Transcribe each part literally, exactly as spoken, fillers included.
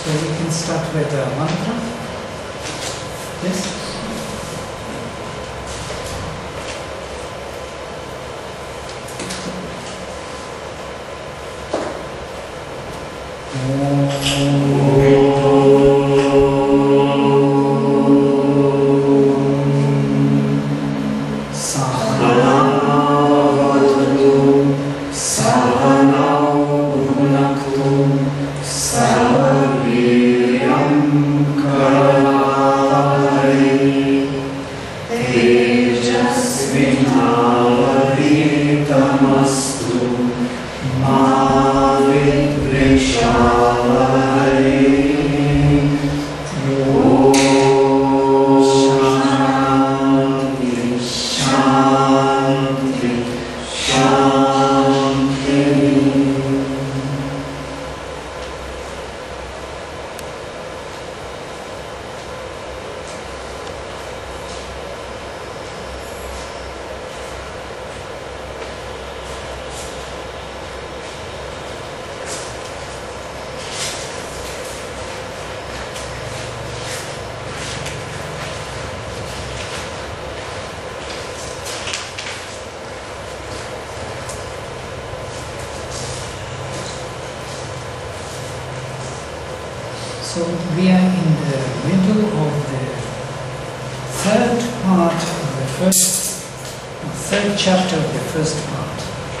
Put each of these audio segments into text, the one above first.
So we can start with the mantra. Yes? So we are in the middle of the third part of the first, third chapter of the first part.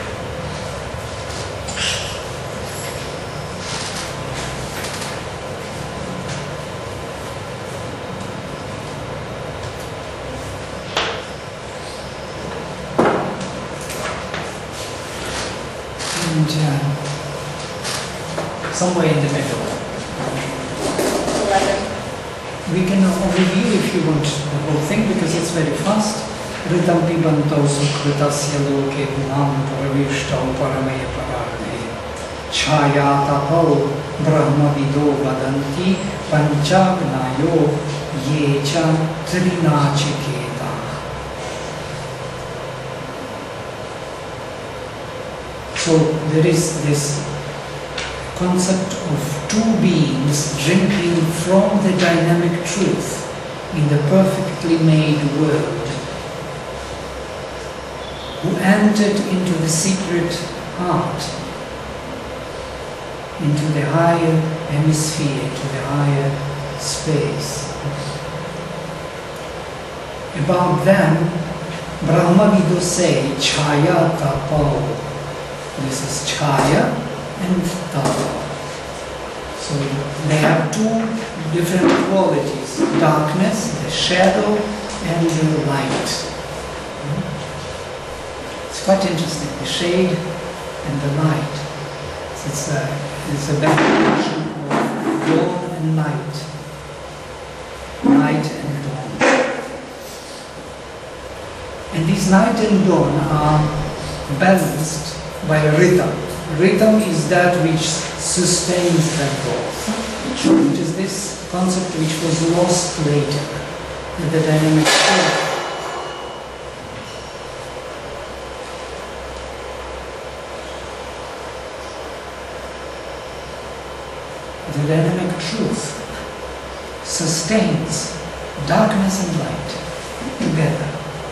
And uh, somewhere in the middle. We can review if you want the whole thing because it's very fast. Ritam pibantau sukritasya loke nam pravishtau paramaya pararne chaya tapau brahmavido vadanti pancagnayo yecha trinachiketa. So there is this concept of two beings drinking from the dynamic truth in the perfectly made world, who entered into the secret heart, into the higher hemisphere, to the higher space. About them, Brahmavido say, Chaya Tapao. This is Chaya and Tapa. So they have two different qualities, darkness, the shadow, and the light. It's quite interesting, the shade and the light. So it's a, it's a combination of dawn and night. Night and dawn. And these night and dawn are balanced by a rhythm. Rhythm is that which sustains that growth, which is this concept which was lost later in the dynamic truth. The dynamic truth sustains darkness and light together.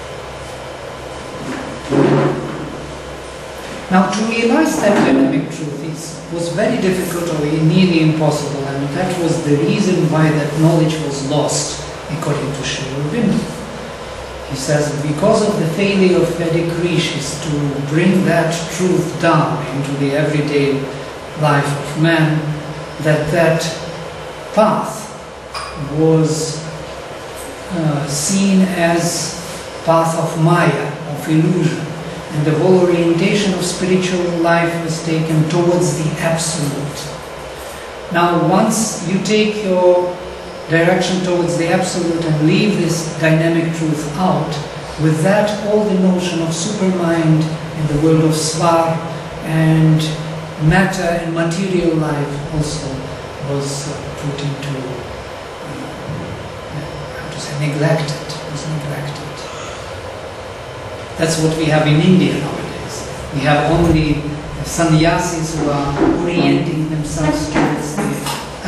Now, to realize that dynamic truth is, was very difficult or nearly impossible, and that was the reason why that knowledge was lost, according to Sri Aurobindo. He says because of the failure of Vedic rishis to bring that truth down into the everyday life of man, that that path was uh, seen as path of Maya, of illusion. And the whole orientation of spiritual life was taken towards the absolute. Now, once you take your direction towards the absolute and leave this dynamic truth out, with that all the notion of supermind in the world of svar and matter and material life also was uh, put into, uh, how to say, neglected, was neglected. That's what we have in India nowadays. We have only sannyasis who are orienting themselves towards the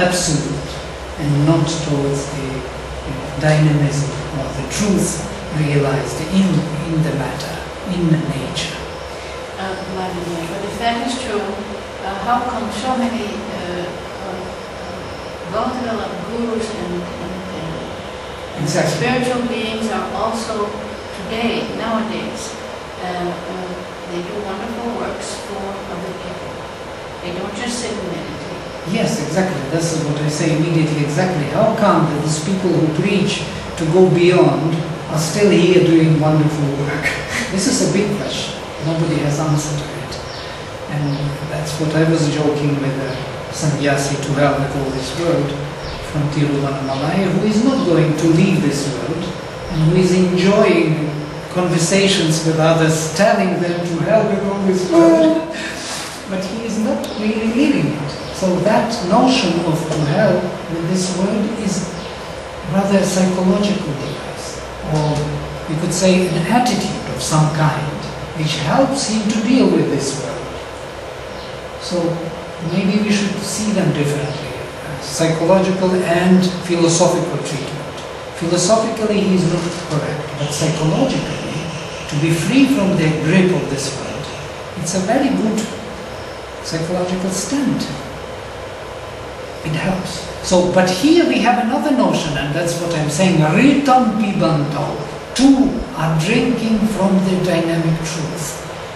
absolute and not towards the you know, dynamism or the truth realized in, in the matter, in nature. Uh, Vladimir, but if that is true, uh, how come so many uh, uh, well-developed gurus and, and, and Exactly. spiritual beings are also today, nowadays, uh, uh, they do wonderful works for other people. They don't just sit and meditate. Yes, exactly. This is what I say immediately. Exactly. How come that these people who preach to go beyond are still here doing wonderful work? This is a big question. Nobody has answer to it. And that's what I was joking with a sannyasi to hell with all this world from Tiruvannamalai, who is not going to leave this world and who is enjoying conversations with others, telling them to hell with all this world. But he is not really living it. So that notion of to hell with this world is rather a psychological device, or we could say an attitude of some kind, which helps him to deal with this world. So maybe we should see them differently, psychological and philosophical treatment. Philosophically he is not correct, but psychologically, to be free from the grip of this world, it's a very good psychological stand. It helps. So, but here we have another notion, and that's what I'm saying. Ritam pibanto. Two are drinking from the dynamic truth.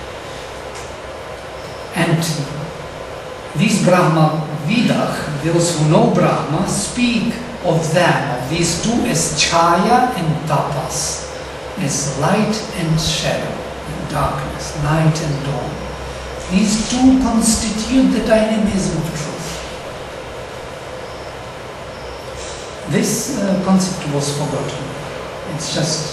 And these Brahma Vidach, those who know Brahma, speak of them, of these two, as chaya and tapas, as light and shadow, and darkness, night and dawn. These two constitute the dynamism of truth. This uh, concept was forgotten. It's just,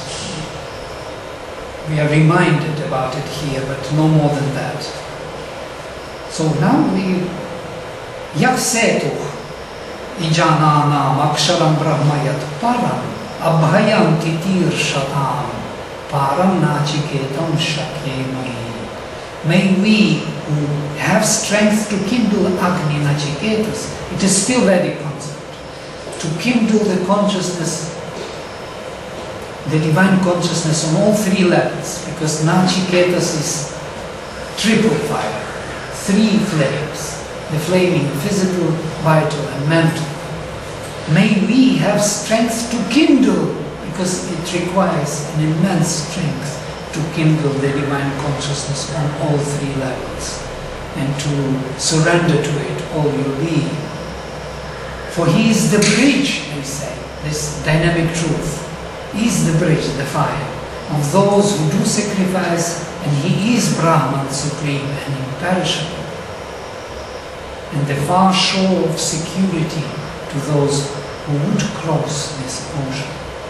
we are reminded about it here, but no more than that. So now we, yak setuh, ijananam aksharam brahmayat param, abhayam titir shatam, param nachiketam shakyemai. May we who have strength to kindle Agni Nachiketas, it is still Vedic concept, to kindle the consciousness, the divine consciousness on all three levels, because Nachiketas is triple fire, three flames, the flaming physical, vital and mental. May we have strength to kindle, because it requires an immense strength to kindle the divine consciousness on all three levels and to surrender to it all your being. For he is the bridge, they say, this dynamic truth is the bridge, the fire, of those who do sacrifice, and he is Brahman supreme and imperishable, and the far shore of security to those who would cross this ocean.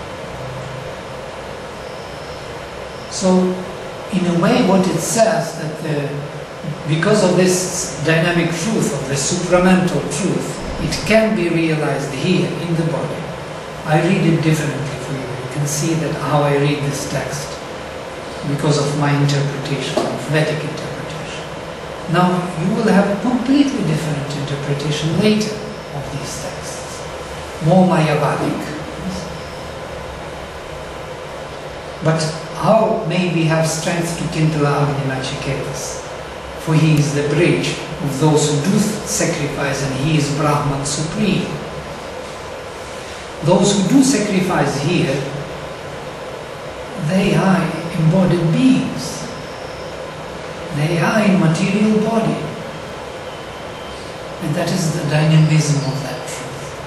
So, in a way, what it says that the, because of this dynamic truth, of the supramental truth, it can be realized here in the body. I read it differently for you. You can see that how I read this text because of my interpretation, of Vedic interpretation. Now, you will have a completely different interpretation later of these texts, more Mayavadic. But how may we have strength to kindle Agni Nachiketas? For he is the bridge of those who do sacrifice, and he is Brahman supreme. Those who do sacrifice here, they are embodied beings. They are in material body. And that is the dynamism of that truth.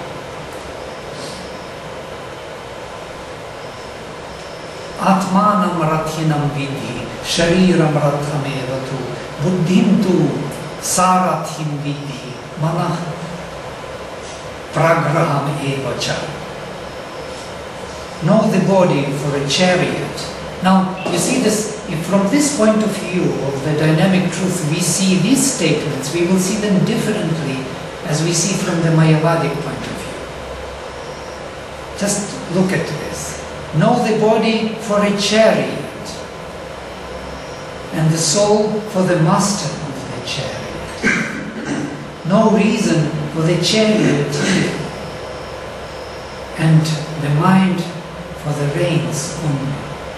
Atmanam rathinam vidhi, shariram rathamevatu, buddhim tu sarathim vidhi, manah pragraham evacha. Know the body for a chariot. Now, you see this, if from this point of view of the dynamic truth we see these statements, we will see them differently as we see from the Mayavadic point of view. Just look at this. Know the body for a chariot, and the soul for the master of the chariot. no reason for the chariot here, and the mind for the reins only.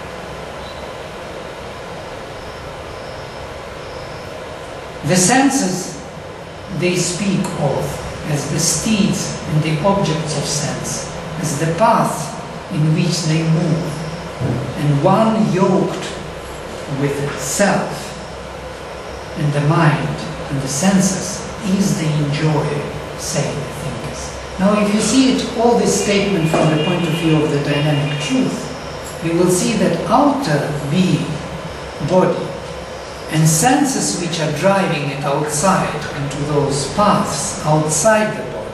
The senses they speak of as the steeds and the objects of sense, as the path in which they move, and one yoked with self and the mind and the senses is the enjoyer, say the thinkers. Now if you see it, all this statement from the point of view of the dynamic truth, we will see that outer being, body, and senses which are driving it outside into those paths outside the body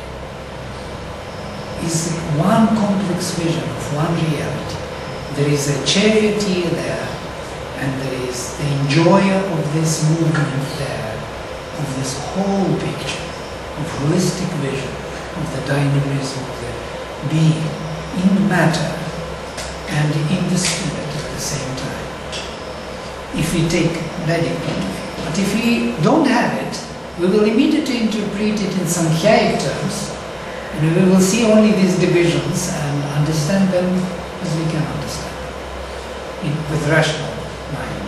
is one complex vision of one reality. There is a charioteer there, and there is the enjoyer of this movement there, of this whole picture, of holistic vision, of the dynamism of the being in matter and in the spirit at the same time. If we take Vedic point of view. But if we don't have it, we will immediately interpret it in Sankhyaik terms, and we will see only these divisions and understand them as we can understand, in, with rational mind.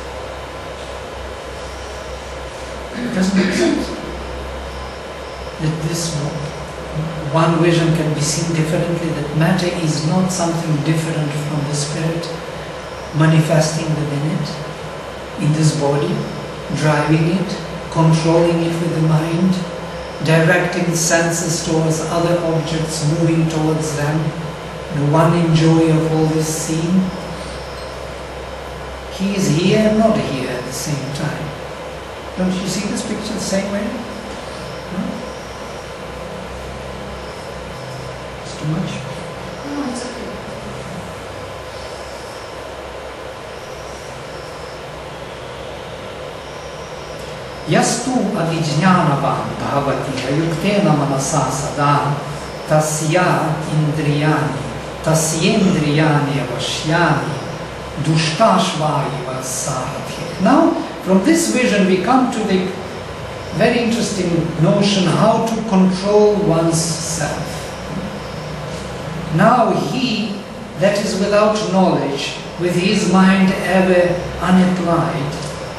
It doesn't make sense that this one vision can be seen differently, that matter is not something different from the spirit manifesting within it, in this body, driving it, controlling it with the mind, directing senses towards other objects, moving towards them, the one enjoyer of all this scene. He is here and not here at the same time. Don't you see this picture the same way? No? It's too much? No, it's okay. Yastu avijñānavan bhavati ayuktena manasa sada tasya indriyani tasyendriyani avashyani dushtashvaiva sarathe. Now, from this vision we come to the very interesting notion how to control one's self. Now he that is without knowledge, with his mind ever unapplied,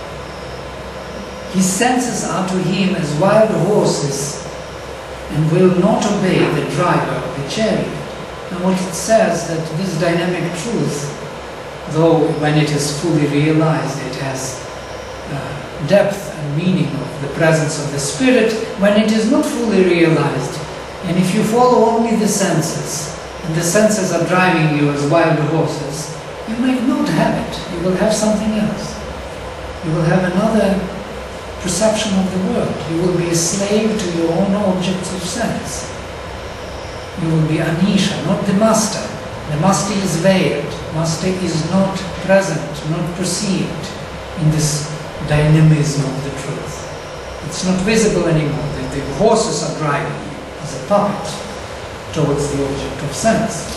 his senses are to him as wild horses and will not obey the driver of the chariot. Now what it says that this dynamic truth, though when it is fully realized it has uh, depth and meaning of the presence of the spirit, when it is not fully realized, and if you follow only the senses, and the senses are driving you as wild horses, you might not have it. You will have something else. You will have another perception of the world. You will be a slave to your own objects of sense. You will be Anisha, not the master. The master is veiled. Master is not present, not perceived in this dynamism of the truth. It's not visible anymore. The, the horses are driving you as a puppet towards the object of sense.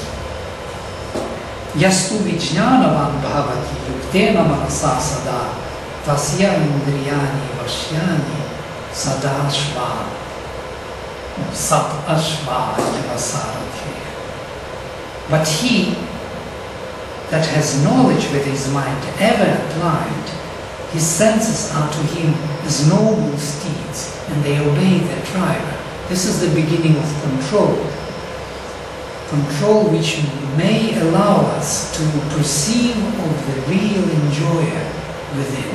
Yastu vijñānavan bhavati yuktena manasa sada tasya indriyani vashyani sadashva sat ashva yavasarathe. But he that has knowledge with his mind ever applied, his senses are to him as noble steeds, and they obey their driver. This is the beginning of control. Control which may allow us to perceive of the real enjoyer within.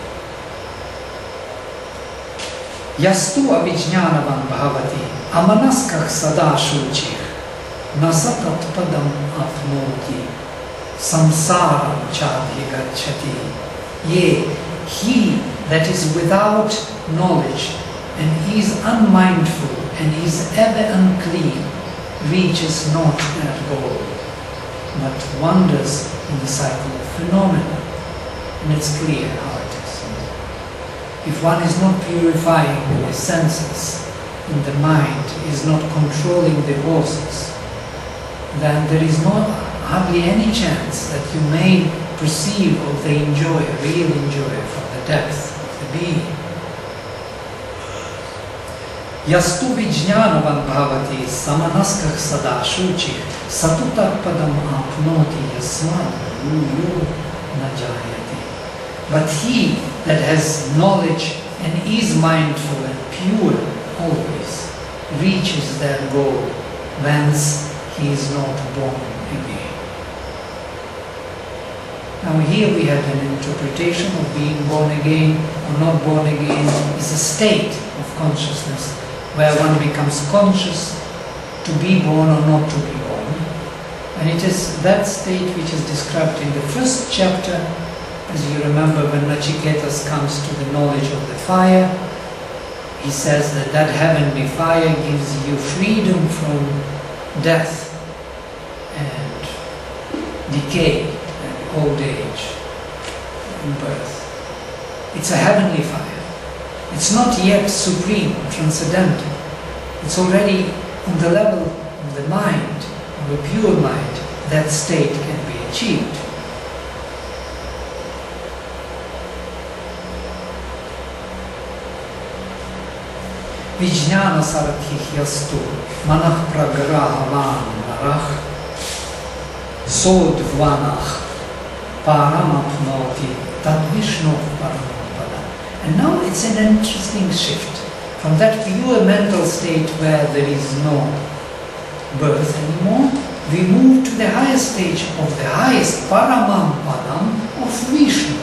Yastu avijñānavan bhavati amanaskah sada shuchih nasatat padam apnoti samsaram chadhigacchati. Yea, he that is without knowledge and is unmindful and is ever unclean reaches not that goal, but wanders in the cycle of phenomena. And it's clear how it is. If one is not purifying the senses and the mind is not controlling the horses, then there is not hardly any chance that you may perceive of the enjoyer, real enjoyer, from the depth of the being. Yastu vijñanavan bhavati samanaskah sadashuchih satutak padam apnoti yasmad yuyo najayati. But he that has knowledge and is mindful and pure always reaches that goal whence he is not born again. Now here we have an interpretation of being born again or not born again is a state of consciousness where one becomes conscious to be born or not to be born. And it is that state which is described in the first chapter, as you remember, when Nachiketas comes to the knowledge of the fire. He says that that heavenly fire gives you freedom from death and decay and old age and birth. It's a heavenly fire. It's not yet supreme, transcendental. It's already on the level of the mind, of a pure mind. That state can be achieved. Vijñana saratih yastu manah pragrahavan narach sodvanach paramapnoti tadvishnu paramapada. And now it's an interesting shift from that pure mental state where there is no birth anymore. We move to the highest stage of the highest paramampadam of Vishnu.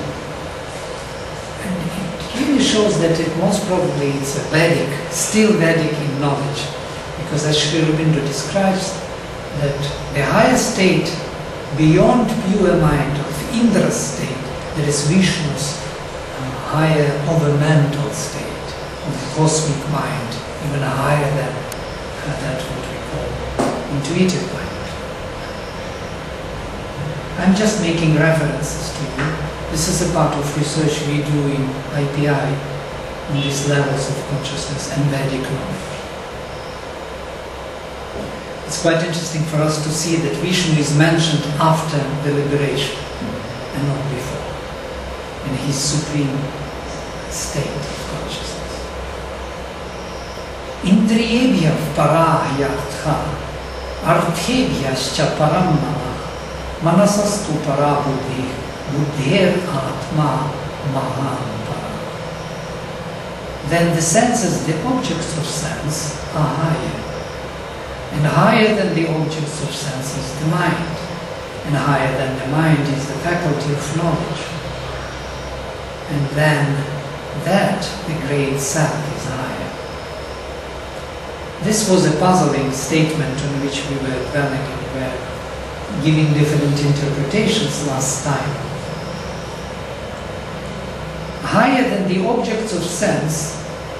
It really shows that it most probably it's a Vedic, still Vedic in knowledge, because as Sri Aurobindo describes that the highest state beyond pure mind of Indra's state, there is Vishnu's uh, higher over-mental state of the cosmic mind, even higher than uh, that what we call intuitive mind. I'm just making references to you. This is a part of research we do in I P I on these levels of consciousness and Vedic knowledge. It's quite interesting for us to see that Vishnu is mentioned after the liberation and not before, in his supreme state of consciousness. Indriyebhya parahyartha arthebhyascha param namah manasastu parabuddhi buddhir atma mahan para. Then the senses, the objects of sense, are higher. And higher than the objects of sense is the mind. And higher than the mind is the faculty of knowledge. And then that, the great self, is higher. This was a puzzling statement on which we were dwelling and we were giving different interpretations last time. Higher than the objects of sense,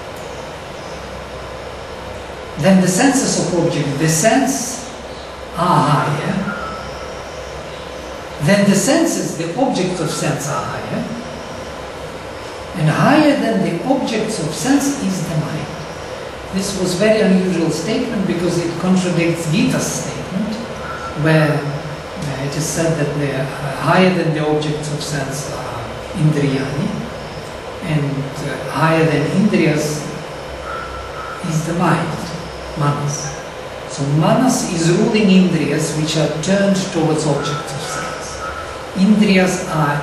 then the senses of object, the sense are higher, then the senses, the objects of sense are higher, and higher than the objects of sense is the mind. This was a very unusual statement because it contradicts Gita's statement, where uh, it is said that they are higher than the objects of sense are Indriyani, and uh, higher than Indriyas is the mind. Manas. So manas is ruling indriyas which are turned towards objects of sense. Indriyas are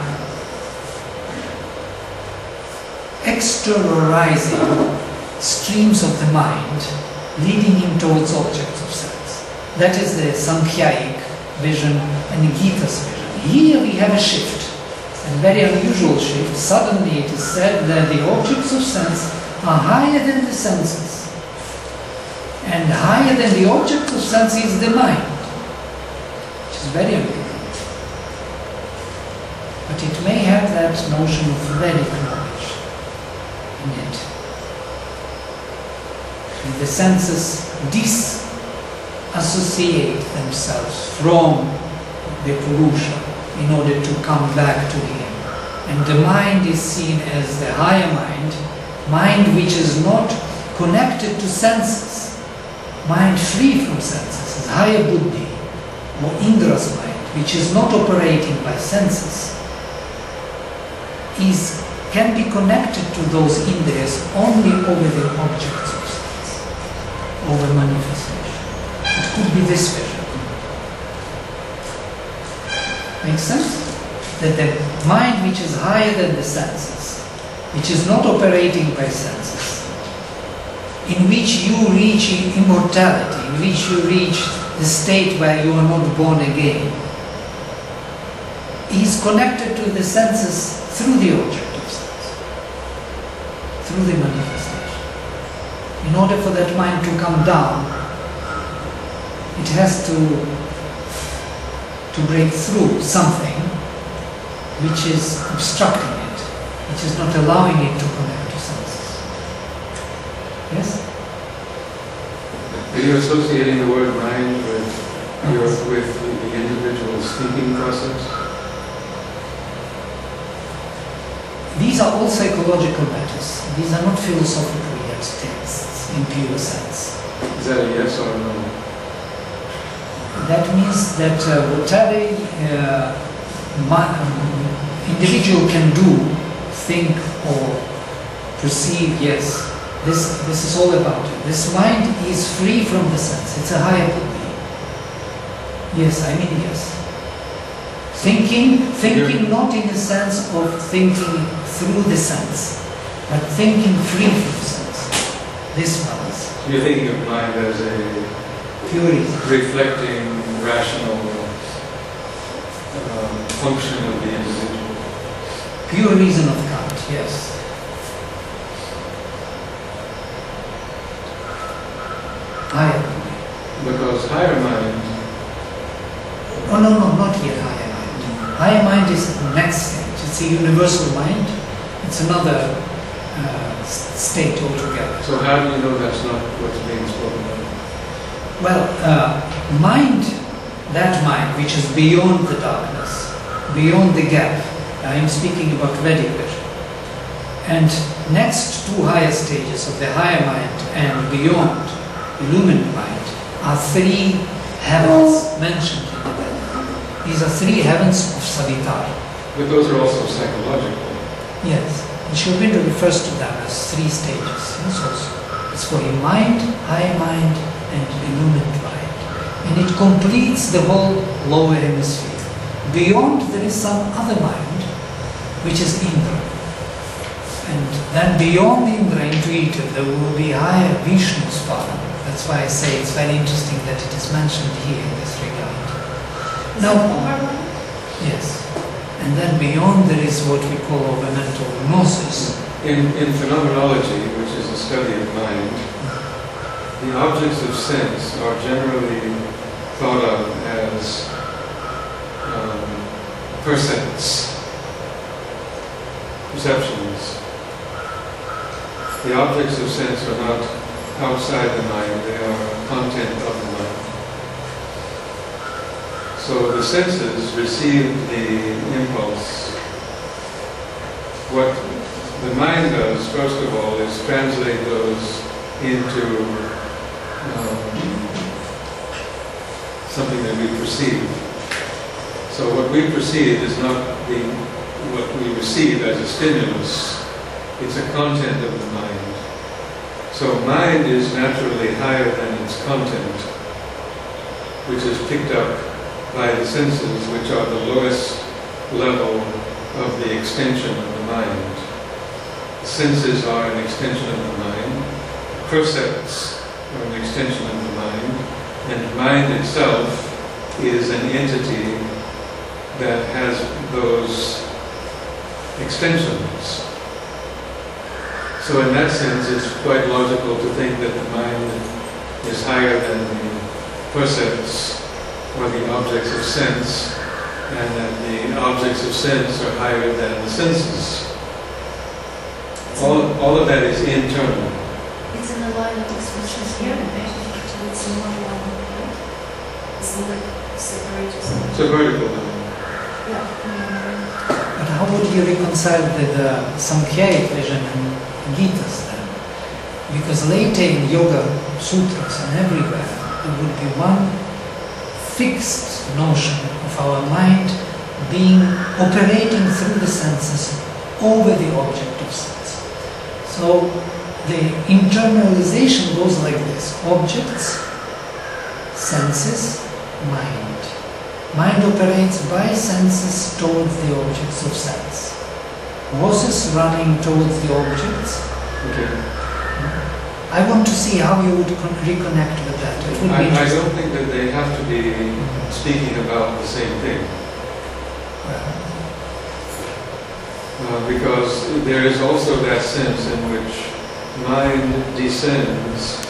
exteriorizing streams of the mind, leading him towards objects of sense. That is the Sankhyaik vision and Gita's vision. Here we have a shift, a very unusual shift. Suddenly it is said that the objects of sense are higher than the senses. And higher than the object of sense is the mind, which is very unusual. But it may have that notion of Vedic knowledge in it. And the senses disassociate themselves from the Purusha in order to come back to him. And the mind is seen as the higher mind, mind which is not connected to senses. Mind free from senses, is higher buddhi, or Indra's mind, which is not operating by senses, is, can be connected to those Indriyas only over the objects of sense. over manifestation. It could be this vision. Makes sense? That the mind which is higher than the senses, which is not operating by senses, in which you reach immortality, in which you reach the state where you are not born again, is connected to the senses through the object of sense, through the manifestation. In order for that mind to come down, it has to, to break through something which is obstructing it, which is not allowing it to connect to senses. Yes? Are you associating the word mind with, your, with the individual's thinking process? These are all psychological matters. These are not philosophical yet texts in pure sense. Is that a yes or a no? That means that uh, whatever uh, my, um, individual can do, think or perceive, yes, this, this is all about it. This mind is free from the sense. It's a higher being. Yes, I mean yes. Thinking, thinking not in the sense of thinking through the sense, but thinking free from the sense. This balance. So you're thinking of mind as a Pure reason. reflecting, rational um, function of the individual. Pure reason of Kant, yes. Higher mind. Because higher mind, Oh no, no, not yet higher mind. Higher mind is the next stage. It's a universal mind. It's another uh, state altogether. so how do you know that's not what's being spoken of? Well, uh, mind, that mind which is beyond the darkness, beyond the gap, I'm speaking about Vedic vision. And next two higher stages of the higher mind and beyond, illumined mind, are three heavens mentioned in the Veda. These are three heavens of Savitari. But those are also psychological. Yes, and Sri Aurobindo refers to them as three stages. Yes, also. It's for a mind, higher mind, and illumined mind. And it completes the whole lower hemisphere. Beyond, there is some other mind, which is Indra. And then beyond Indra, intuitive, there will be higher Vishnu's father. That's why I say it's very interesting that it is mentioned here in this regard. Now, yes. And then beyond there is what we call mental gnosis. In, in phenomenology, which is a study of mind, the objects of sense are generally thought of as um, percepts, perceptions. The objects of sense are not outside the mind, they are content of the mind. So the senses receive the impulse. What the mind does, first of all, is translate those into um, something that we perceive. So what we perceive is not the, what we receive as a stimulus, it's a content of the mind. So mind is naturally higher than its content, which is picked up by the senses, which are the lowest level of the extension of the mind. Senses are an extension of the mind, percepts are an extension of the mind, and mind itself is an entity that has those extensions. So in that sense, it's quite logical to think that the mind is higher than the percepts or the objects of sense, and that the objects of sense are higher than the senses. All, all of that is internal. It's in the line of expressions here, it's in one line, right? It's not separate or something. It's a vertical line. Yeah. But how would you reconcile with the Samkhya vision and Gita's then? Because later in Yoga Sutras and everywhere, there would be one fixed notion of our mind being operating through the senses over the object of sense. So the internalization goes like this: objects, senses, mind. Mind operates by senses towards the objects of sense. Process running towards the objects. Okay. I want to see how you would con- reconnect with that. It would be I, I interesting. don't think that they have to be speaking about the same thing. Uh, because there is also that sense in which mind descends,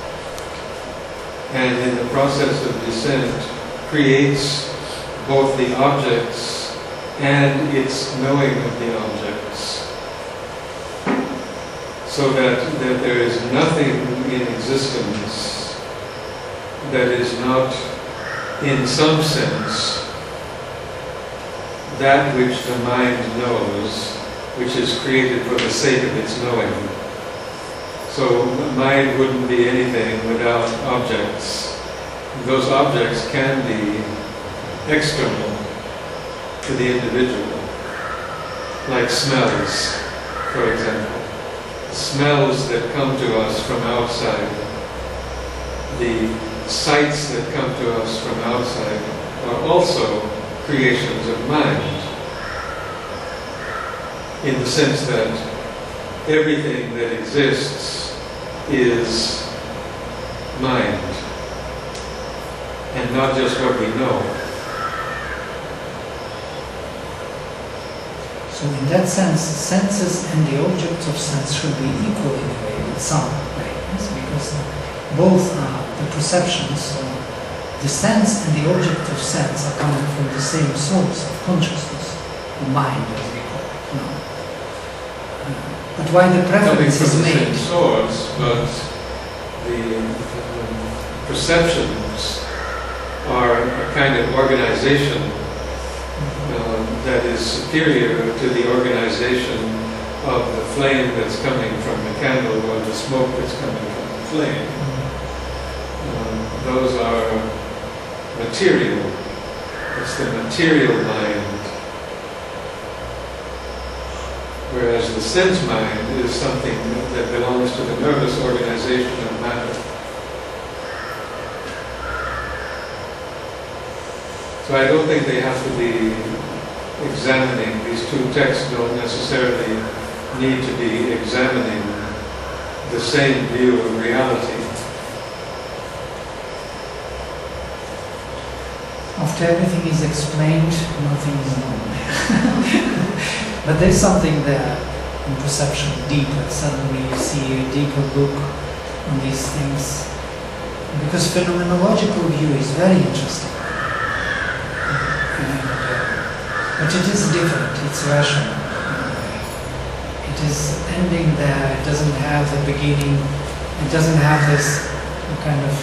and in the process of descent creates both the objects and its knowing of the objects, so that, that there is nothing in existence that is not, in some sense, that which the mind knows, which is created for the sake of its knowing. So the mind wouldn't be anything without objects. Those objects can be external to the individual, like smells, for example. Smells that come to us from outside, the sights that come to us from outside are also creations of mind, in the sense that everything that exists is mind, and not just what we know. So in that sense, senses and the objects of sense should be equal in a way, in some ways, because both are the perceptions, so the sense and the object of sense are coming from the same source of consciousness, or mind as we call it. No? Uh, but why the Coming preference from is the same made? source, but the um, perceptions are a kind of organization um, that is superior to the organization of the flame that's coming from the candle or the smoke that's coming from the flame. Um, those are material. It's the material mind. Whereas the sense mind is something that belongs to the nervous organization of matter. So I don't think they have to be examining, these two texts don't necessarily need to be examining the same view of reality. After everything is explained, nothing is known. But there's something there in perception, deeper. Suddenly you see a deeper look on these things. Because phenomenological view is very interesting. And, uh, but it is different, it's rational in a way. It is ending there, it doesn't have a beginning, it doesn't have this kind of...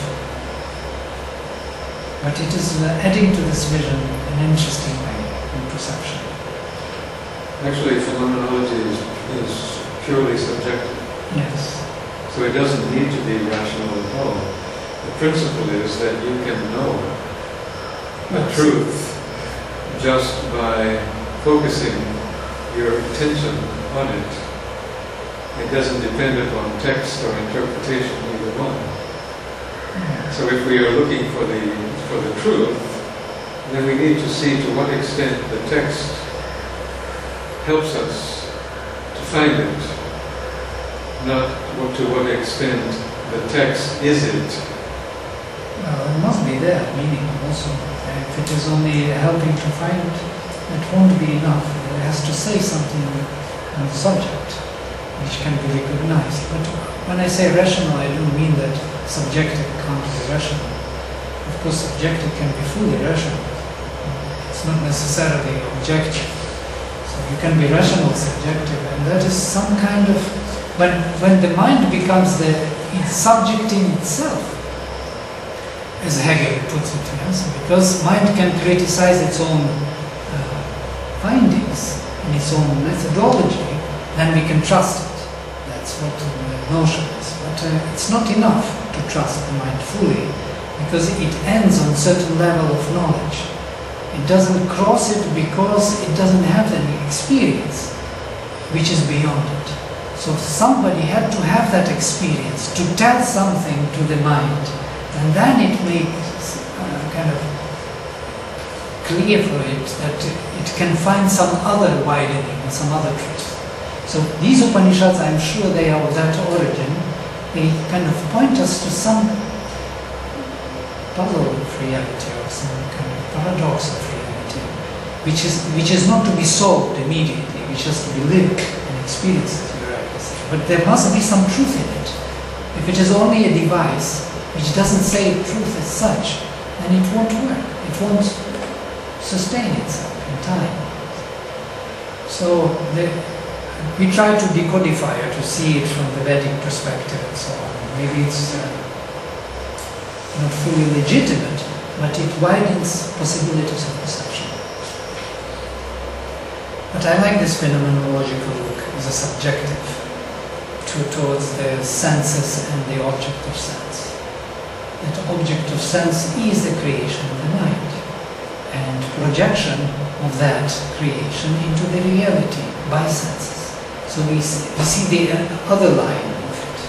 But it is uh, adding to this vision in an interesting way in perception. Actually, phenomenology is, is purely subjective. Yes. So it doesn't need to be rational at all. The principle is that you can know the Yes. truth just by focusing your attention on it. It doesn't depend upon text or interpretation, either one. Yeah. So if we are looking for the for the truth, then we need to see to what extent the text helps us to find it, not what, to what extent the text is it. Well, it must be there, meaning also. If it is only helping to find, it won't be enough. It has to say something on the subject, which can be recognized. But when I say rational, I don't mean that subjective can't be rational. Of course, subjective can be fully rational. It's not necessarily objective. So you can be rational subjective, and that is some kind of... When, when the mind becomes the it's subject in itself, as Hegel puts it, yes, because mind can criticize its own uh, findings and its own methodology, then we can trust it. That's what the notion is. But uh, it's not enough to trust the mind fully, because it ends on a certain level of knowledge. It doesn't cross it because it doesn't have any experience which is beyond it. So somebody had to have that experience to tell something to the mind, and then it makes uh, kind of clear for it that it can find some other widening, some other truth. So these Upanishads, I'm sure they are of that origin. They kind of point us to some puzzle of reality or some kind of paradox of reality, which is which is not to be solved immediately, which has to be lived and experienced. But there must be some truth in it. If it is only a device which doesn't say truth as such, then it won't work. It won't sustain itself in time. So the, we try to decodify it, to see it from the Vedic perspective and so on. Maybe it's uh, not fully legitimate, but it widens possibilities of perception. But I like this phenomenological look as a subjective to, towards the senses and the object of sense. That object of sense is the creation of the mind and projection of that creation into the reality by senses. So we see, we see the other line of it.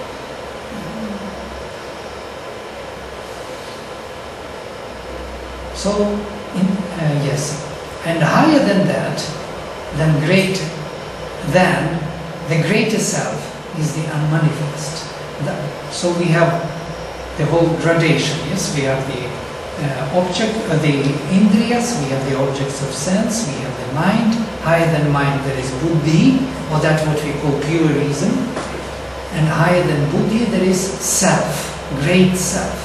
So, in, uh, yes, and higher than that, than great, than the greater self is the unmanifest. That, so we have the whole gradation. Yes, we have the uh, object, uh, the indriyas, we have the objects of sense, we have the mind. Higher than mind there is buddhi, or that what we call pure reason. And higher than buddhi there is self, great self.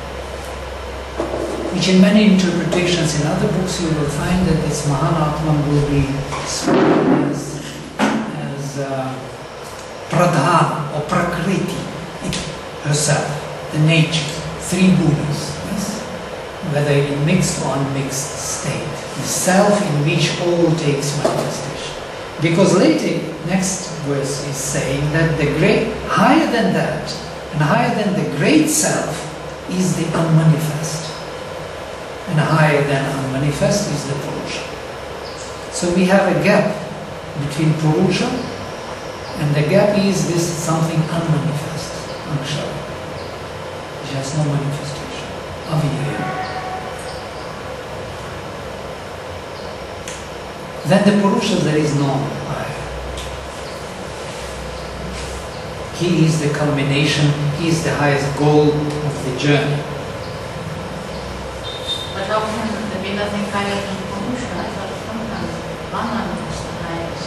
Which in many interpretations in other books you will find that this Mahanatman will be spoken as, as uh, Pradhan or Prakriti, it herself, the nature, three Buddhas, yes? Whether in mixed or unmixed state, the self in which all takes manifestation. Because later, next verse is saying that the great, higher than that, and higher than the great self is the unmanifest. And higher than unmanifest is the Purusha. So we have a gap between Purusha, and the gap is this something unmanifest, Akshara, which has no manifestation, Avidya. Then the Purusha there is no higher. He is the culmination, he is the highest goal of the journey. But how can there be nothing higher than Purusha? I thought Brahman, Brahman was the highest.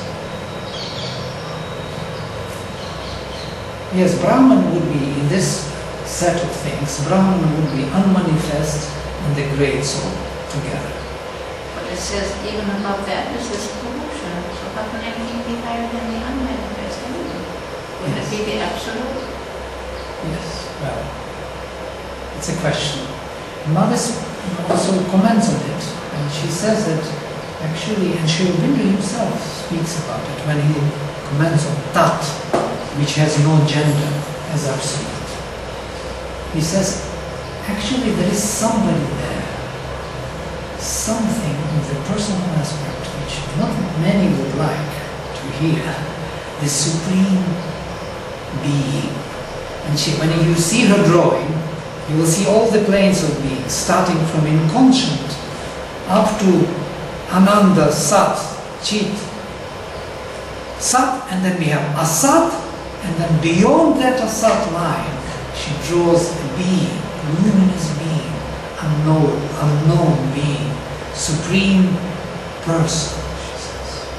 Yes, Brahman would be, in this set of things, Brahman would be unmanifest and the great soul together. But it says even above that is this Purusha. So how can anything be higher than the unmanifest anyway? Would Yes. it be the absolute? Yes, well, it's a question. Mavis also comments on it, and she says that actually, and Sri Aurobindo himself speaks about it when he comments on Tat, which has no gender as absolute. He says, actually there is somebody there, something of the personal aspect which not many would like to hear, the supreme being. And she, when you see her drawing, you will see all the planes of being, starting from inconscient up to Ananda, Sat, Chit, Sat, and then we have Asat, and then beyond that Asat line, she draws a being, luminous being, unknown, unknown being, supreme person, she says.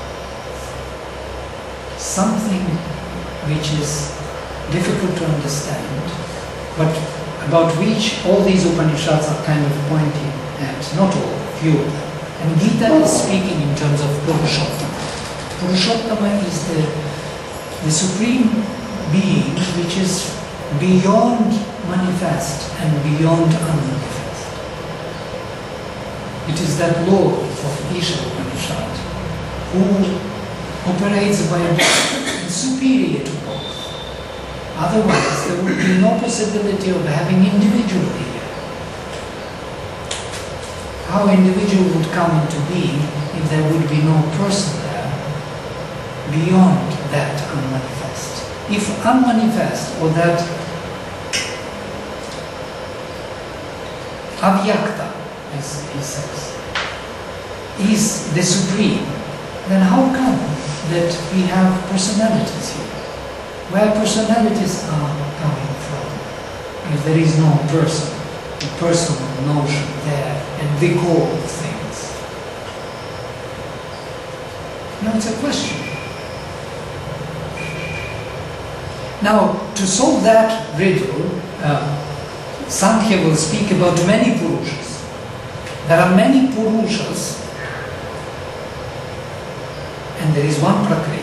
Something which is difficult to understand, but about which all these Upanishads are kind of pointing at, not all, few of them. And Gita is speaking in terms of Purushottama. Purushottama is the, the supreme being which is beyond manifest and beyond unmanifest. It is that Lord of Isha Upanishad who operates by a superior to both. Otherwise, there would be no possibility of having individuality here. How individual would come into being if there would be no person there beyond that unmanifest. If unmanifest, or that avyakta, as he says, is the supreme, then how come that we have personalities here? Where personalities are coming from? If there is no person, a personal notion there, and we call things. Now it's a question. Now, to solve that riddle, uh, Sankhya will speak about many Purushas. There are many Purushas, and there is one Prakriti.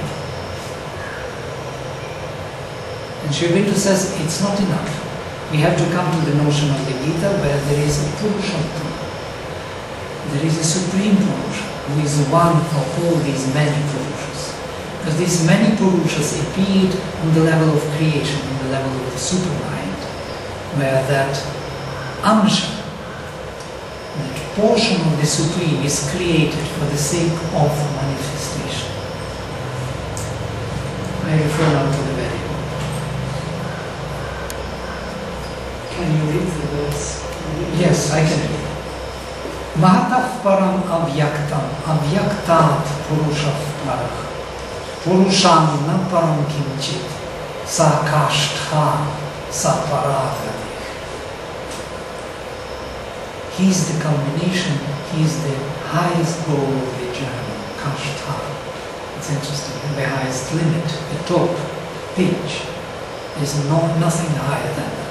And Sri Aurobindo says it's not enough. We have to come to the notion of the Gita where there is a Purushottama. There is a Supreme Purusha who is one for all these many Purushas. Because these many Purushas appeared on the level of creation, on the level of the supermind, where that Amsha, that portion of the Supreme, is created for the sake of manifestation. I refer now to the very book. Can you read the verse? Yes, I can read. Mahataf param avyaktam, avyaktat purushav parah, purusham na param kinchit, sa kashtha, sa paragati. He is the culmination, he is the highest goal of the journey, kashtha. It's interesting, the highest limit, the top pitch. There's no, nothing higher than that.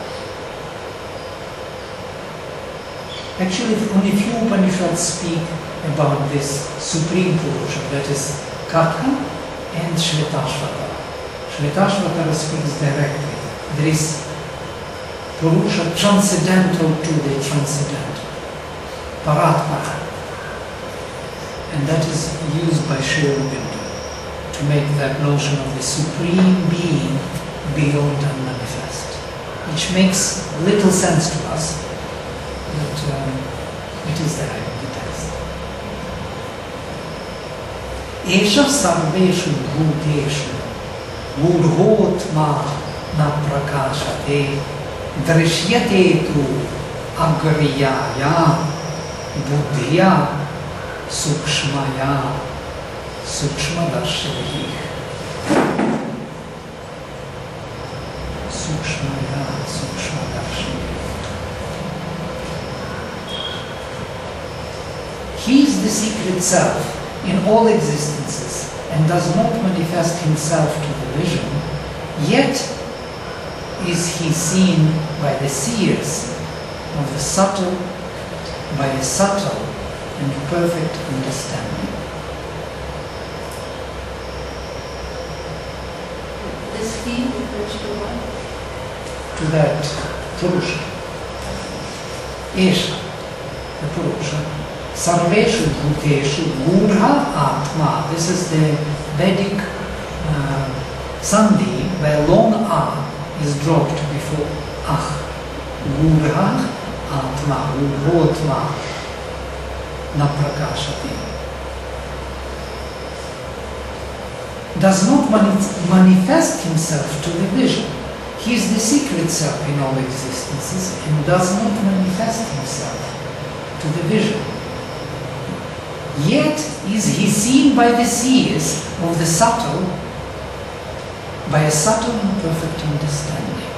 Actually, only few Upanishads speak about this Supreme Purusha, that is Katha and Shvetashvatara. Shvetashvatara speaks directly. There is Purusha transcendental to the transcendental, Paratmara. And that is used by Sri Aurobindo to make that notion of the Supreme Being beyond and manifest, which makes little sense to us. But um, it is there in the text. Esha sarveshu bhuteshu mudhotma na prakashate drishyate tu agriyaya buddhya sukshmaya sukshmadarshini sukshmaya sukshmadarshini. He is the secret self in all existences and does not manifest himself to the vision, yet is he seen by the seers of the subtle, by a subtle and perfect understanding. This he refers to what? To that Purusha, Esha, the Purusha. Sarveshu Bhuteshu Gudha Atma. This is the Vedic uh, Sandhi where long A is dropped before Ach. Gudha Atma, Gudhotma na prakashati. Does not mani- manifest himself to the vision. He is the secret self in all existences and does not manifest himself to the vision. Yet is he seen by the seers of the subtle, by a subtle and perfect understanding.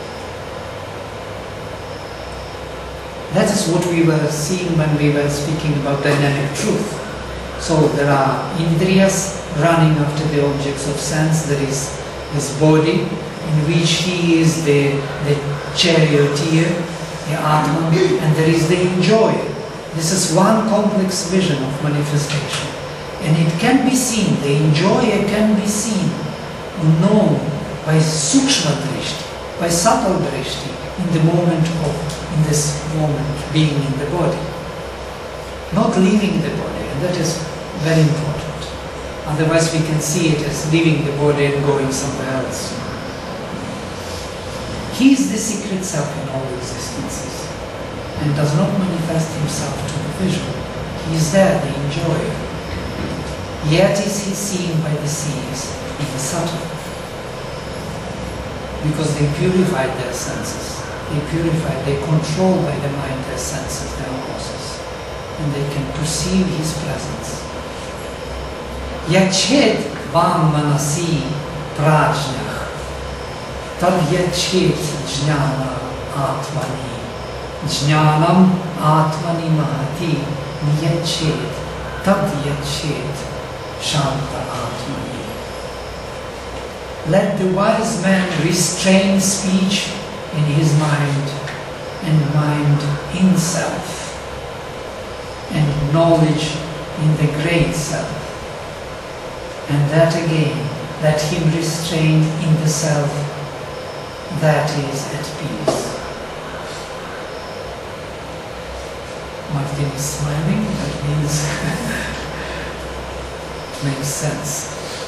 That is what we were seeing when we were speaking about dynamic truth. So there are indriyas running after the objects of sense, there is his body in which he is the, the charioteer, the Atman, and there is the enjoyer. This is one complex vision of manifestation. And it can be seen, the enjoyer can be seen, known by sukshma drishti, by subtle drishti, in the moment of, in this moment, being in the body. Not leaving the body, and that is very important. Otherwise we can see it as leaving the body and going somewhere else. He is the secret self in all existences, and does not manifest himself to the vision. He is there, the enjoyer. Yet is he seen by the seers even subtle. Because they purified their senses. They purified, they control by the mind their senses, their causes. And they can perceive his presence. Yachet vam manasi prajnah, tad yachet jnana atmani, jnanam atmani mahati, yachet, tad yachet shanta atmani. Let the wise man restrain speech in his mind, and mind in self, and knowledge in the great self. And that again, let him restrain in the self that is at peace. Martin is smiling, that means it makes sense.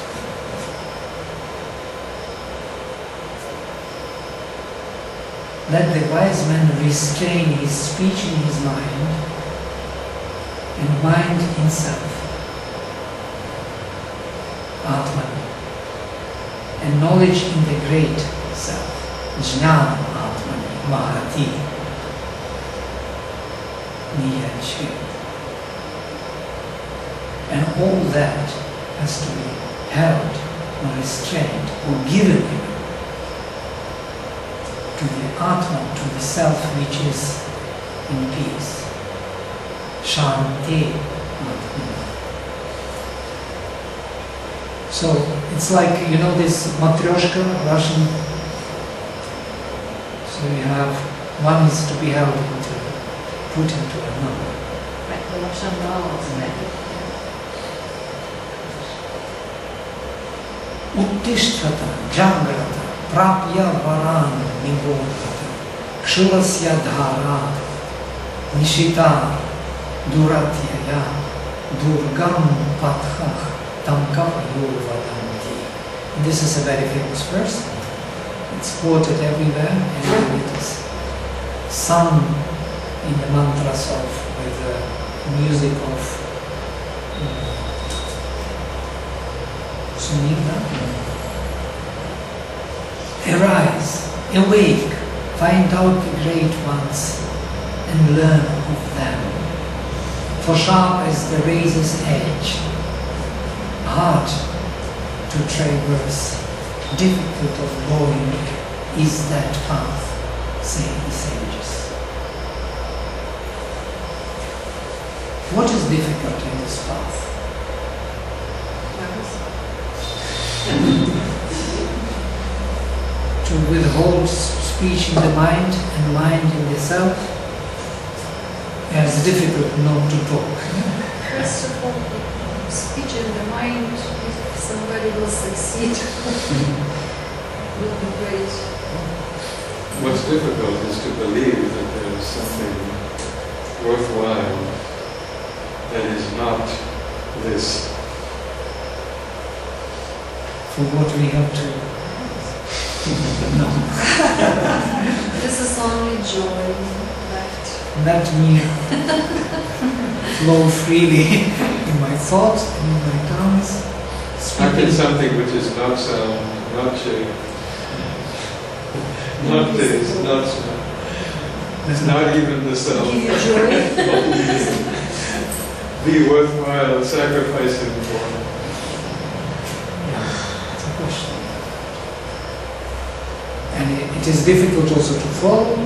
Let the wise man restrain his speech in his mind, and mind in self, Atman, and knowledge in the great self, Jnana Atmani, Mahati, Niyachit. And all that has to be held or restrained or given him to the Atman, to the self which is in peace. Shanti Atman. So it's like, you know, this matryoshka, Russian. So you have one is to be held into, put into another. Like the Russian dolls. Uttishtata, Jagrata, Prapya Varan Nivodhata, Kshulasya Dhara, Nishita, Duratyaya, Durgam Pathach, Tamkam Yurvadanti. This is a very famous verse. It's quoted everywhere, and it is sung in the mantras of, with the music of Sunita. Arise, awake, find out the great ones and learn of them. For sharp as the razor's edge, hard to traverse, difficult of going is that path, say the sages. What is difficult in this path? To withhold speech in the mind and mind in the self, it's difficult not to talk. First of all, speech in the mind, if somebody will succeed, will be great. What's difficult is to believe that there is something worthwhile that is not this. For what we have to no. This is only joy left. Let me flow freely in my thoughts and in my tongues. How can something which is not sound, not shape, not taste, not smell, not even the self, Give you joy. be worthwhile sacrificing for? It's a question. And it, it is difficult also to follow.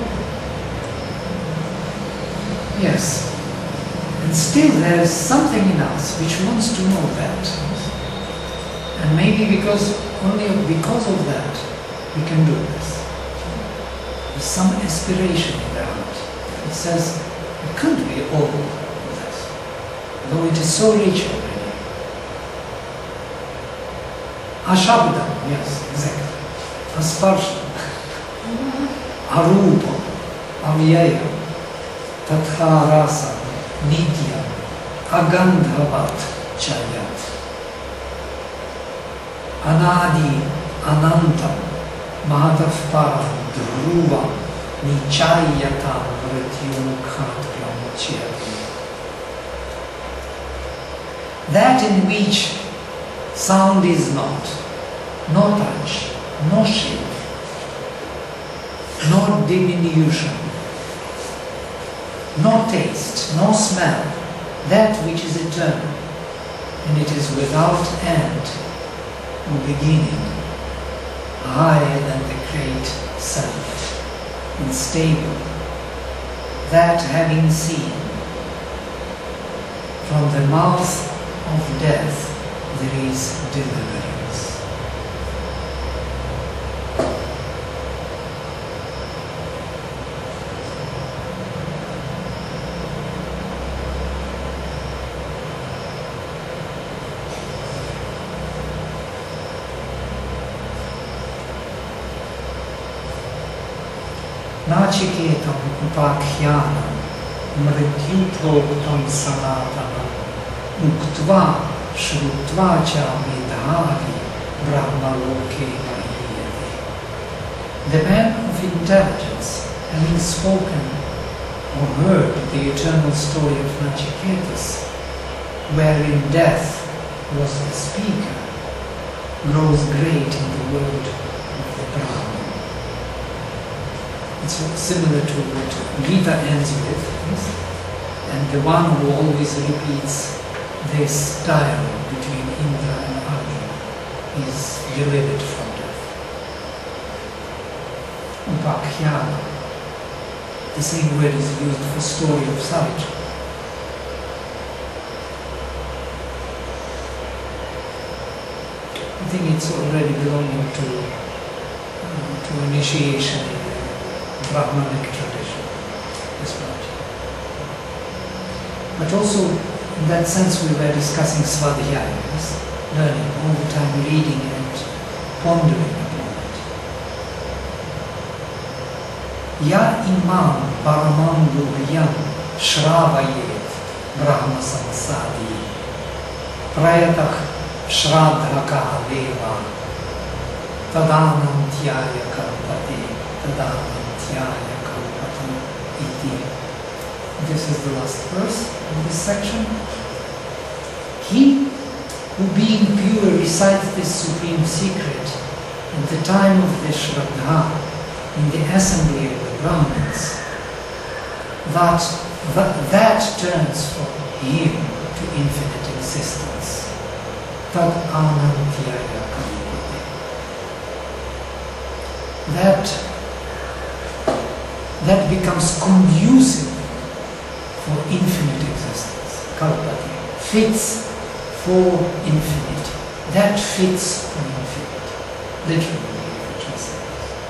Yes. And still there is something in us which wants to know that. And maybe because, only because of that, we can do this. There's some aspiration in the heart. It says, it can't be all of this. Though it is so rich already. Ashabdam, yes, exactly. Asparsha. Arupa, Avyaya, Tatha Rasa, Nitya, Agandhavat Chayat, Anadi, Anantam, Madhav Param, Dhruva, Nichayatam, Vrityumukhat Brahmachyati. That in which sound is not, no touch, no shape, no diminution, no taste, no smell, that which is eternal, and it is without end or beginning, higher than the great self, unstable, that having seen from the mouth of death there is deliverance. Nachiketam upakyanam mrityutlotam sanatanam uktva shrutva cha vidhari brahmaloke mahiyate. The man of intelligence, having spoken or heard the eternal story of Nachiketas, wherein death was the speaker, grows great in the world of the Brahman. It's similar to what Gita ends with, and the one who always repeats this dialogue between Indra and Arjuna is delivered from death. Upakhyana, the same word is used for story of Savitri. I think it's already belonging to, uh, to initiation in Brahmanic tradition, this part. But also, in that sense, we were discussing svadhyaya, yes? Learning, all the time reading and pondering upon it. Ya imam paramam guhyam shravayet brahma samsadi prayatak shraddhaka deva tadanantyaya kalpate tadanantyaya kalpate iti. This is the last verse in this section. He who being pure recites this supreme secret at the time of the Shraddha in the assembly of the Brahmins, that, that, that turns from him to infinite existence. Tad anantyaya kalpate. That, that becomes conducive for infinite existence. Kalpate fits for infinity. That fits for infinity. Literally, it translates.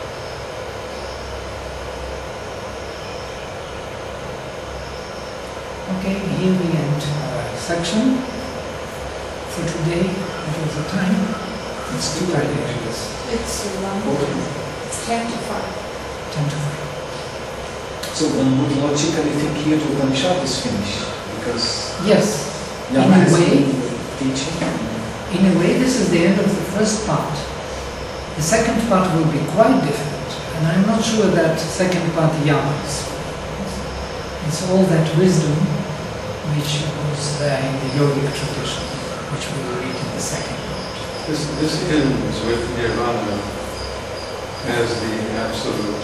Okay, here we end our section for today. It was the time. It's too early, I guess. It's um, it's ten to five. Ten to five. So one would logically think here the Upanishad is finished, because Yes. Yama In a has way- been teaching. In a way, this is the end of the first part. The second part will be quite different, and I'm not sure that second part Yama is. It's all that wisdom which was there in the yogic tradition, which we will read in the second part. This, this ends with Nirvana as the absolute.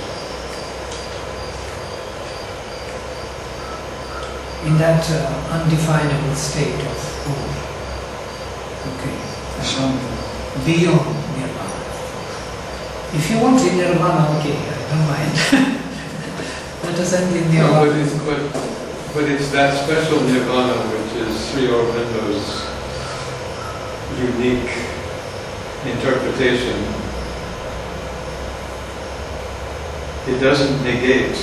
In that uh, undefinable state of oh, okay, Shanta. beyond nirvana. If you want in nirvana, okay, I don't mind. Let us end in No, but nirvana. it's, but, but it's that special Nirvana which is Sri Aurobindo's unique interpretation. It doesn't negate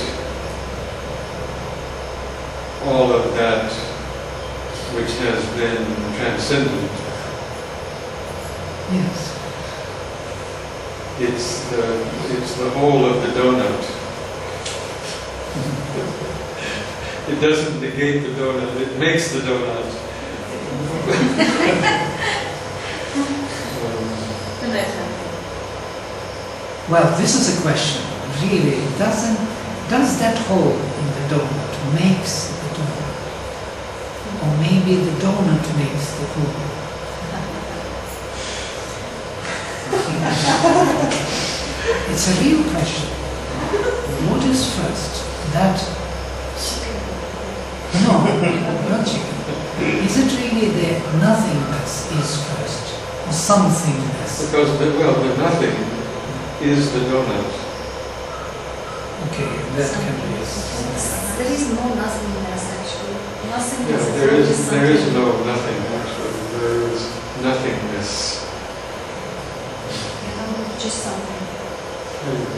all of that which has been transcended. Yes. It's the, it's the whole of the donut. It doesn't negate the donut, it makes the donut. Well, this is a question. Really, doesn't does that hole in the donut makes the donut, or maybe the donut makes the hole? It's a real question. What is first? That no, not chicken. Is it really the nothingness is first, or somethingness? Because the, well, the nothing is the donut. Okay, that can be. There is no nothingness actually. Nothingness Yeah, is there only is there is something. no nothing actually. There is nothingness. You know, just something. There you go.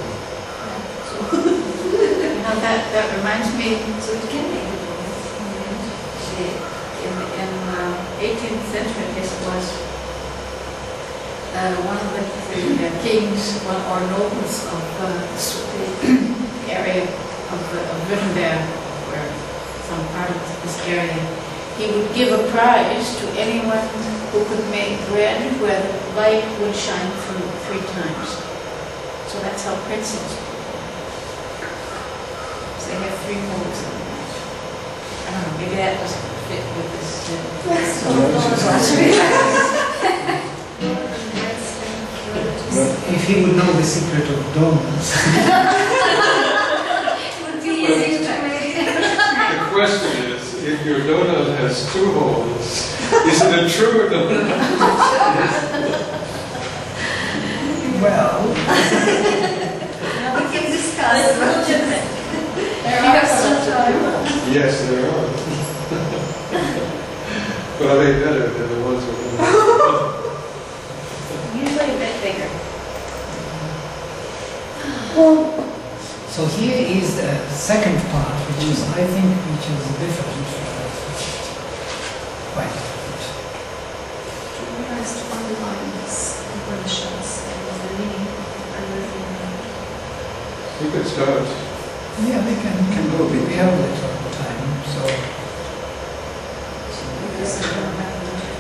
You know, that, that reminds me, So it can be the donut. the, in the in, uh, eighteenth century, I guess it was, uh, one of the, the uh, kings one, or nobles of uh, the area of, uh, of Württemberg, where some part of this area, he would give a prize to anyone who could make bread where the light would shine through three times. So that's how princes work. So they have three modes in the match. I don't know, maybe that doesn't fit with this. Uh, Yes, No, no, donut it's- was really- If he would know the secret of donuts, It would be easy to make. The question is, if your donut has two holes, is it a true donut? well, We can discuss. There are some time. Yes, there are. But are they better than the ones with one? Usually a bit bigger. so here is the second part, which is, I think, which is different from the first. Quite different. Tries to underline these Upanishads and the meaning of everything. You could start. Yeah, we can, Can go a bit. we have a little time, so. Because I don't have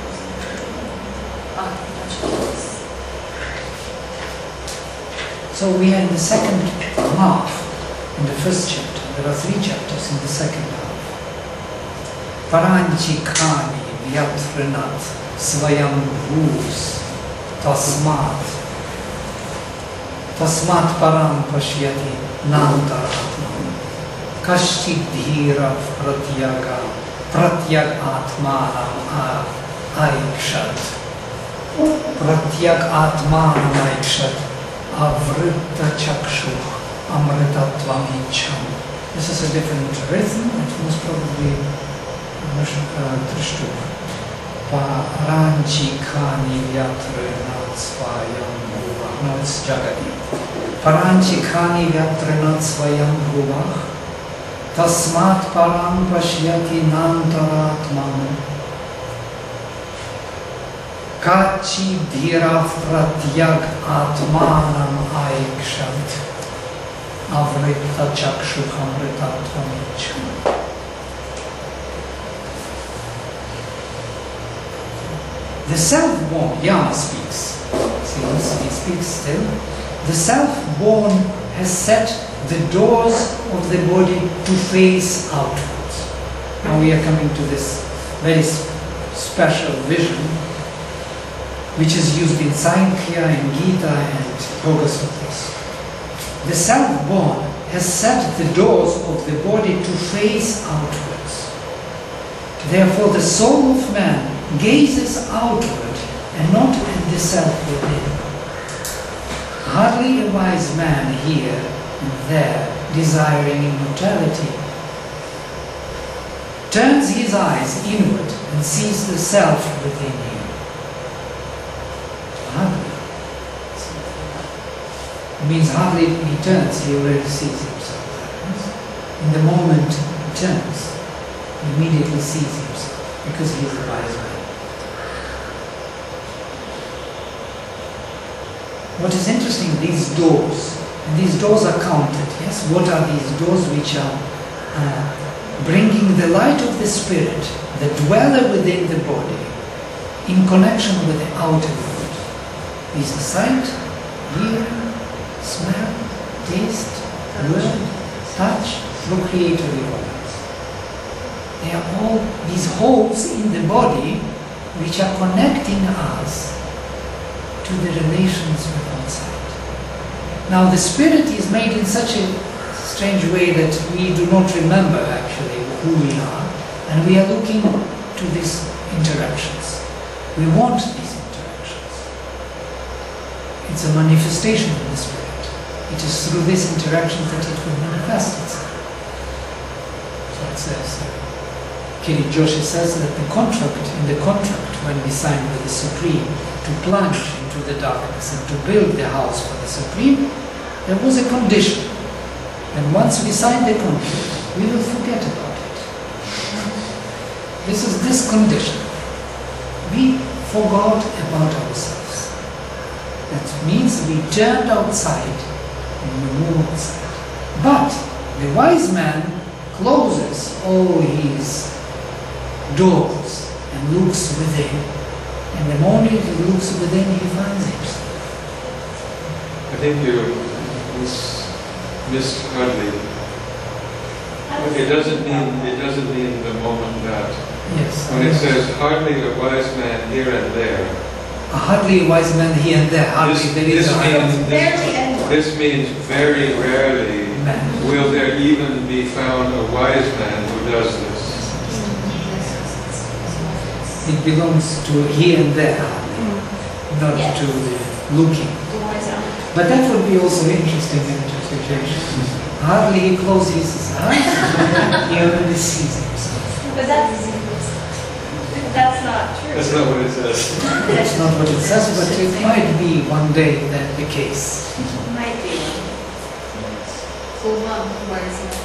Ah, vegetables. So we are in the second half, in the first chapter. There are three chapters in the second half. Paranchi khani vyatrinat svayam bhus tasmat tasmat param pashyati nantaratman kashchid dhira pratyaga pratyag atmanam aikshat pratyag atmanam aikshat Avritta Chakshuh Amritatvam Ichham. This is a different rhythm, it was probably uh, Trishtuk. Paranchi Khani Vyatre Natsvayam Bhuvah. No, it's Jagadi. Paranchi Khani Vyatre Natsvayam Bhuvah. Tasmat Param Pashyati Nantaratman. Kachi dhirav pratyag atmanam aikshat avrita chakshukam ritatvam ichham. The self-born, Yama speaks, since he speaks still, the self-born has set the doors of the body to face outwards. Now we are coming to this very special vision which is used in Sankhya, in Gita and Yoga Sutras. The self-born has set the doors of the body to face outwards. Therefore the soul of man gazes outward and not at the self within. Hardly a wise man here and there desiring immortality turns his eyes inward and sees the self within him. Hardly. It means hardly he turns, he already sees himself. In the moment he turns, he immediately sees himself because he is a wise man. What is interesting, these doors, and these doors are counted, yes? What are these doors which are uh, bringing the light of the spirit, the dweller within the body, in connection with the outer world? Is the sight, hearing, smell, taste, word, touch, procreatory organs. They are all these holes in the body which are connecting us to the relations with outside. Now the spirit is made in such a strange way that we do not remember actually who we are, and we are looking to these interactions. We want these interactions. It's a manifestation of the spirit. It is through these interactions that it will manifest itself. So it says, uh, Kirit Joshi says that the contract, in the contract when we signed with the Supreme to plunge into the darkness and to build the house for the Supreme, there was a condition. And once we sign the contract, we will forget about it. This is this condition. We forgot about ourselves. That means we turned outside and we move outside. But the wise man closes all his doors and looks within. And the moment he looks within, he finds himself. I think you mis- missed hardly. It doesn't mean it doesn't mean the moment that. Yes. When it says hardly a wise man here and there, A hardly a wise man here and there. Hardly this, there is this a means Barely this, anyone. this means very rarely man. will there even be found a wise man who does this. It belongs to here and there, not Yes. to the looking. The wise out. But that would be also interesting interpretation. Hardly he closes his eyes, he only sees himself. But that's, that's not true. That's not what it says. That's not what it says, but it might be one day that the case. Might be. Kulvam, wise out.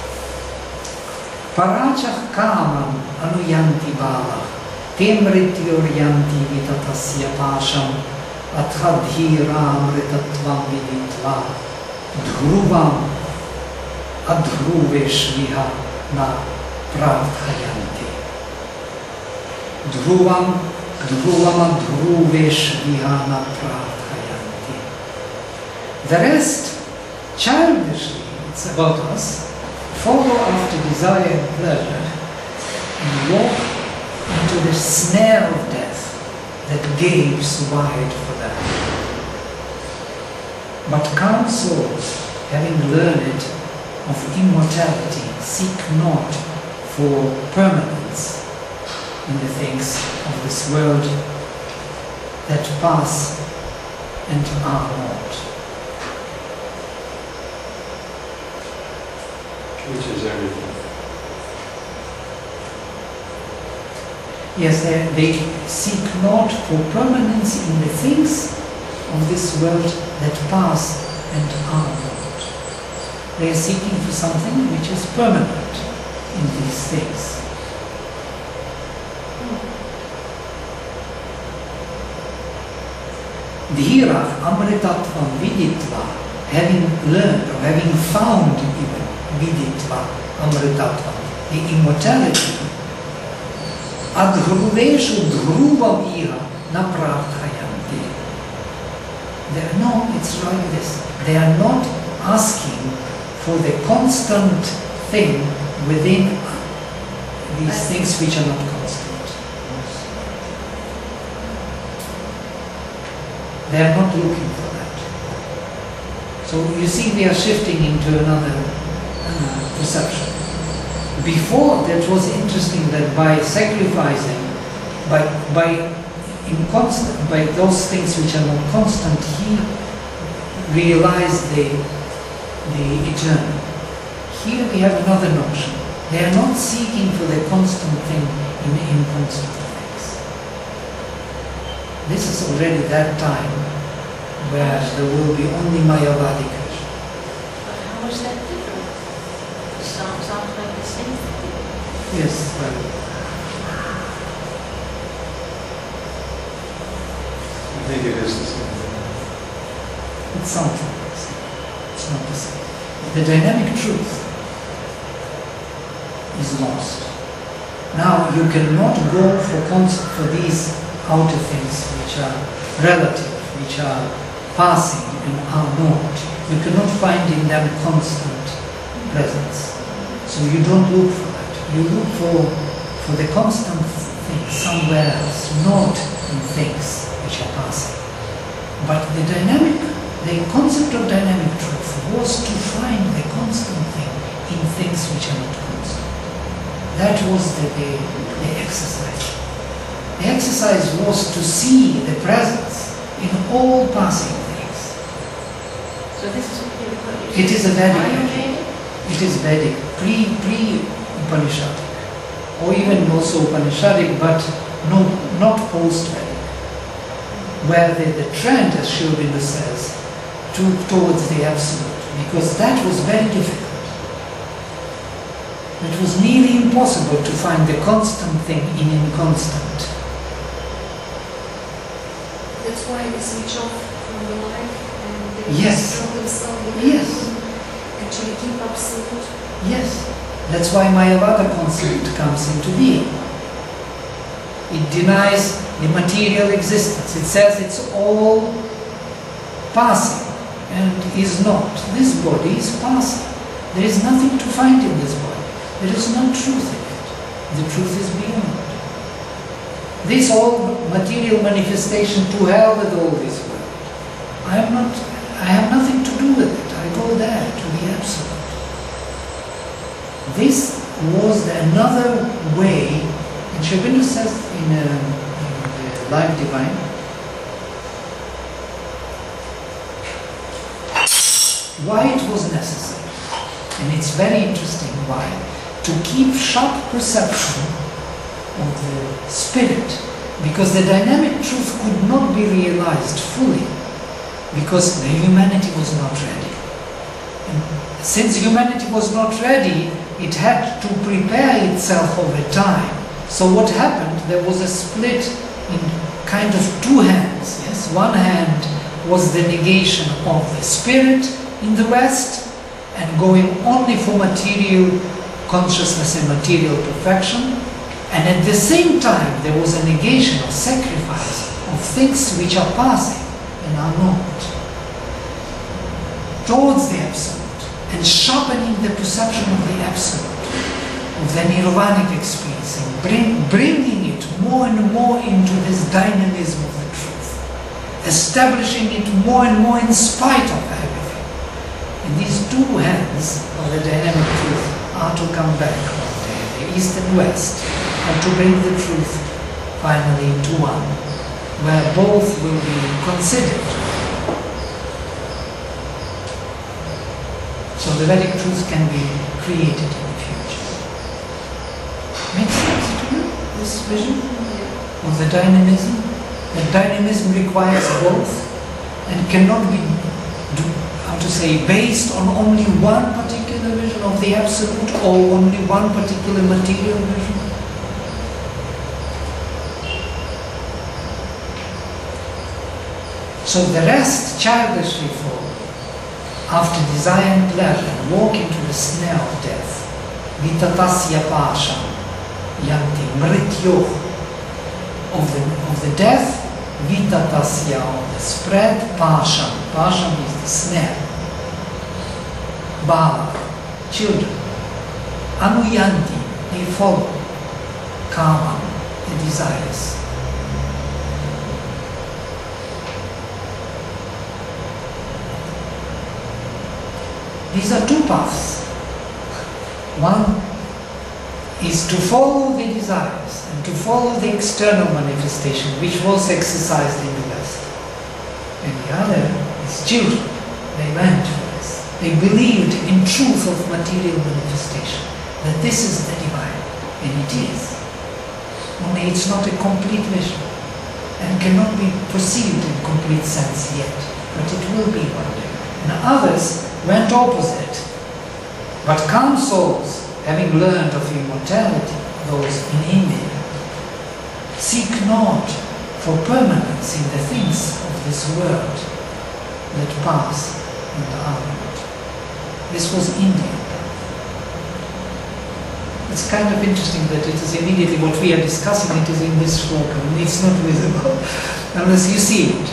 Parachah kamam anuyanti bala, temrityoryanti vitatasya pasham, athadhiram ritatvam viditva, dhruvam adhruveshviha na prarthayanti. Dhruvam, dhruvam adhruveshviha na prarthayanti. The rest, childishly, it's about us, follow after desire and pleasure and walk into the snare of death that gapes wide for them. But calm souls, having learned of immortality, seek not for permanence in the things of this world that pass and are not. Which is everything. Yes, they, they seek not for permanence in the things of this world that pass and are not. They are seeking for something which is permanent in these things. Dhira amritatvam viditva, having learned or having found even viditva amritatvam, the immortality, adhruveshu dhruvam iha na prarthayanti. They are not, it's like this, they are not asking for the constant thing within these things which are not constant. They are not looking for that. So you see, we are shifting into another uh, perception. Before, that was interesting that by sacrificing, by by inconstant, by those things which are not constant, he realized the the eternal. Here we have another notion. They are not seeking for the constant thing in inconstant things. This is already that time where there will be only Mayavadi Krishna. But how is that different? It sounds, sounds like the same thing. Yes, well, I think it is the same thing. it's something. It's not the same. The dynamic truth is lost. Now you cannot go for cons- for these outer things which are relative, which are passing and are not. You cannot find in them constant presence. So you don't look for that. You look for for the constant thing somewhere else, not in things which are passing. But the dynamic, the concept of dynamic truth was to find the constant thing in things which are not constant. That was the, the, the exercise. The exercise was to see the presence in all passing things. So this is what you It is a Vedic. Ayurvedic? It is Vedic, pre, pre-Upanishadic, or even also Upanishadic, but no, not post-Vedic, where the, the trend, as Sri Aurobindo says, to, towards the absolute, because that was very difficult. It was nearly impossible to find the constant thing in inconstant. That's why they switch off from the life and they Yes. control themselves. Yes. Actually keep absolute. Yes, that's why Mayavada concept comes into being. It denies the material existence. It says it's all passing and is not. This body is passing. There is nothing to find in this body. There is no truth in it. The truth is beyond. This all material manifestation, to hell with all this world. I am not, I have nothing to do with it. I go there to the absolute. This was another way, and Sri Aurobindo says in, uh, in the Life Divine, why it was necessary, and it's very interesting why, to keep sharp perception of the spirit, because the dynamic truth could not be realized fully, because the humanity was not ready. And since humanity was not ready, it had to prepare itself over time. So what happened, there was a split in kind of two hands. Yes, one hand was the negation of the spirit in the West and going only for material consciousness and material perfection. And at the same time, there was a negation of sacrifice of things which are passing and are not, towards the absolute, and sharpening the perception of the absolute, of the nirvanic experience, and bring, bringing it more and more into this dynamism of the truth, establishing it more and more in spite of everything. And these two hands of the dynamic truth are to come back, the, the East and West, and to bring the truth finally into one, where both will be considered. So the Vedic truth can be created in the future. Makes sense to you, this vision of the dynamism? That dynamism requires both and cannot be, do, how to say, based on only one particular vision of the absolute or only one particular material vision. So the rest childishly fall after desire and pleasure and walk into the snare of death. Vitatasya pasha yanti mrityo of the of the death, vitatasya of the spread, pasha. Pasha is the snare. Bala, children. Anuyanti, they follow. Kama, the desires. These are two paths. One is to follow the desires and to follow the external manifestation which was exercised in the West. And the other is children. They learned this. They believed in truth of material manifestation, that this is the divine, and it is. Only it's not a complete vision and cannot be perceived in complete sense yet, but it will be one day. And others went opposite. But calm souls, having learned of immortality, those in India, seek not for permanence in the things of this world that pass and are not. This was India. It's kind of interesting that it is immediately what we are discussing, it is in this shloka, and it's not visible unless you see it.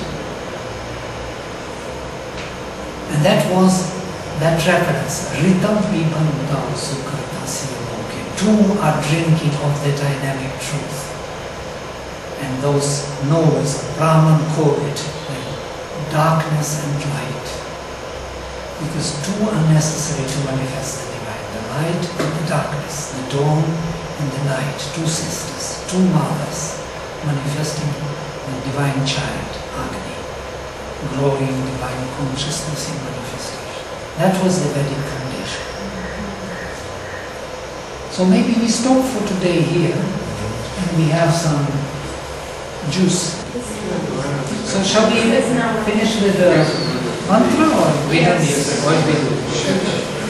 And that was that reference, Ritam Pibandau Sukritasya Loke. Two are drinking of the dynamic truth. And those knowers, Brahman call it, darkness and light. Because two are necessary to manifest the divine. The light and the darkness, the dawn and the night, two sisters, two mothers manifesting the divine child, Agni, growing divine consciousness in manifestation. That was the Vedic condition. So maybe we stop for today here and we have some juice. So shall we finish with the mantra or we have the